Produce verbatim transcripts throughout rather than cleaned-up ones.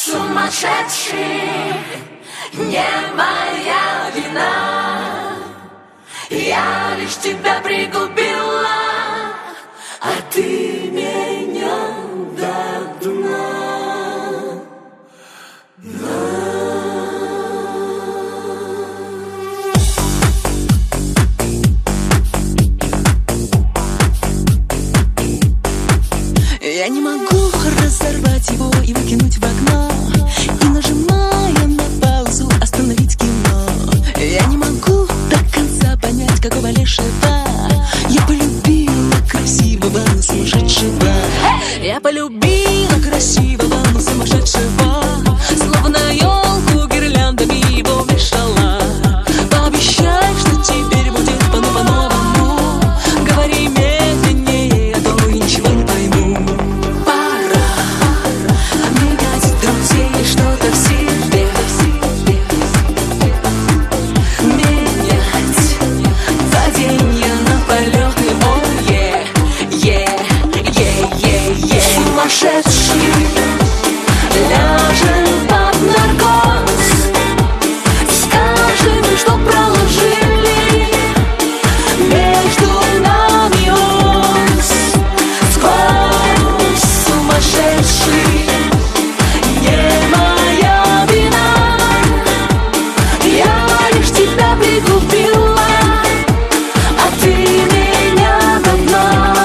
Сумасшедший, не моя вина. Я лишь тебя пригубила, а ты меня до дна. Я не могу разорвать его и выкинуть в окно, и, нажимая на паузу, остановить кино. Я не могу до конца понять, какого лешего я полюбила красивого, но сумасшедшего. Я полюбила красивого, но сумасшедшего. Словно елку гирляндами его вешала. Пообещай, что теперь будет по-новому. Говори медленнее, а то и ничего не пойму. Пора менять друзей, что-то в себе менять. Падение на полеты, о, е, е, е, е, е. Сумасшедший ляжем под наркоз. Скажем, что проложили между нами ось. Сквозь сумасшедший, не моя вина. Я лишь тебя пригубила, а ты меня до дна.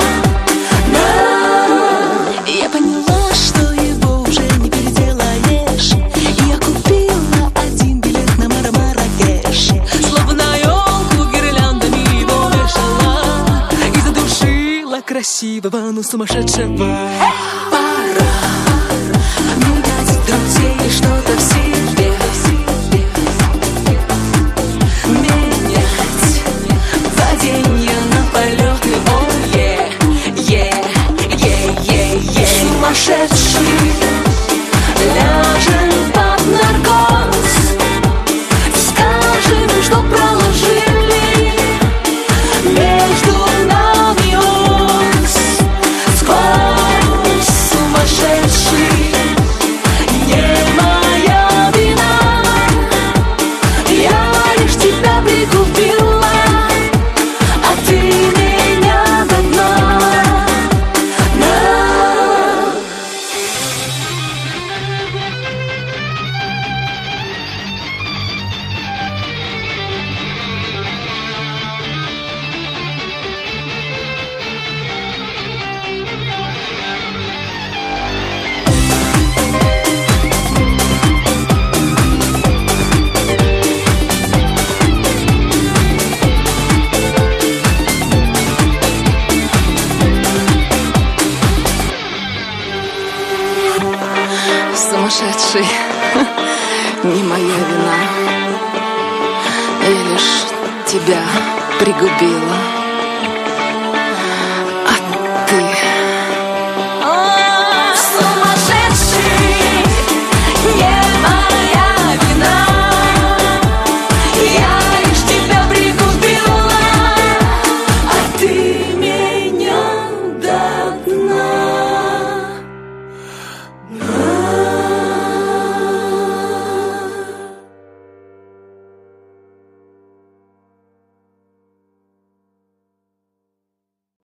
Я поняла, что его уже не переделаешь, и я купила один билет на Маракеш. Словно елку гирляндами его вешала и задушила красивого, но сумасшедшего. Пора менять друзей, что-то в себе менять. Падение на полеты, о, е, е, е, е, е. Сумасшедший ляжем под наркоз. Скажем, что проложили между нами ось. Сквозь сумасшедший, не моя вина. Я лишь тебя пригубила, а ты меня до дна. Сумасшедший, не моя вина. Я лишь тебя пригубила.